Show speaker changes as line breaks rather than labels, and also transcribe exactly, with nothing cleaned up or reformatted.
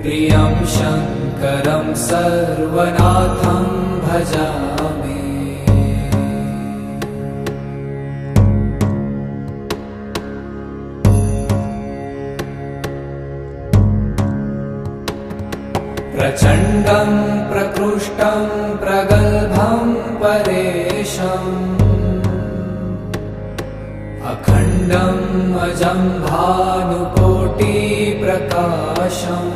प्रियं शङ्करं सर्वनाथं भजामि। प्रचण्डं प्रकृष्टं प्रगल्भं परेशम् अखण्डम् अजं भानुकोटिप्रकाशम्।